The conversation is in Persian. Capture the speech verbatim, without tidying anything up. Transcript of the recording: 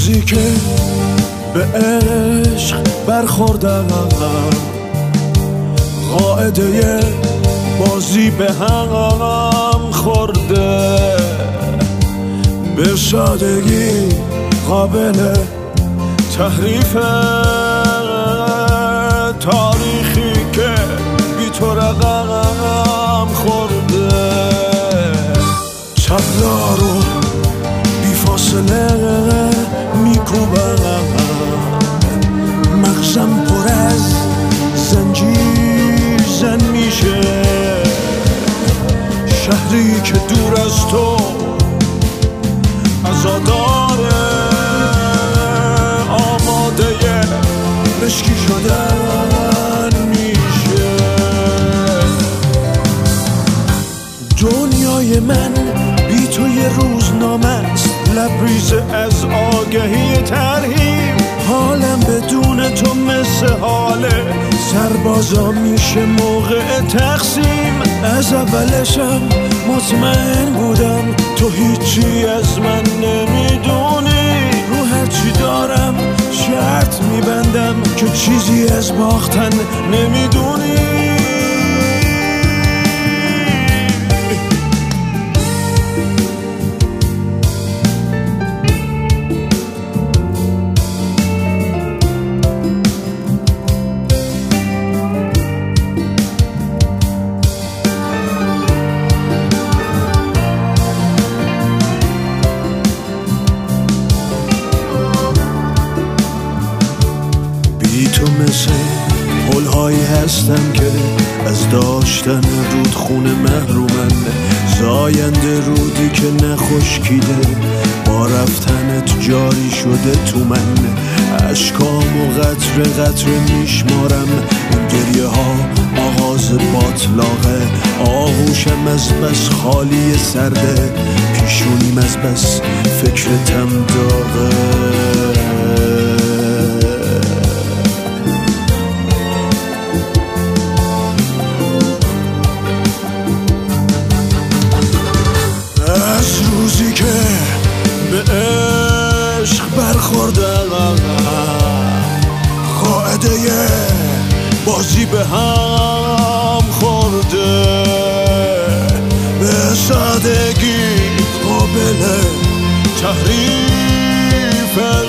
روزی که به عشق برخوردم قاعده بازی به هم خورده، به سادگی قابل تحریفه، تاریخی که بی تو رقم خورده، تبلا رو بی فاصله میکوبم، مغزم پر از زنجیر زن میشه، شهری که دور از تو عزاداره، آماده مشکی شدن میشه. دنیای من بی تو یه روزنامه است، لبریز از آگهی ترهیب، حالم بدون تو مثل حاله سربازا میشه موقع تقسیم. از اولشم مطمئن بودم تو هیچی از من نمیدونی، رو هرچی دارم شرط میبندم که چیزی از باختن نمیدونی. تو مثل پل‌هایی هستم که از داشتن رودخونه محرومن، زاینده رودی که نخشکیده با رفتنت جاری شده تو من، اشکام و قطره قطره میشمارم، این گریه ها آغاز باطلاقه، آغوشم از بس خالی سرده، پیشونیم از بس فکرتم داغه. روزی که به عشق برخوردم قاعده بازی به هم خورده، به سادگی قابل تحریف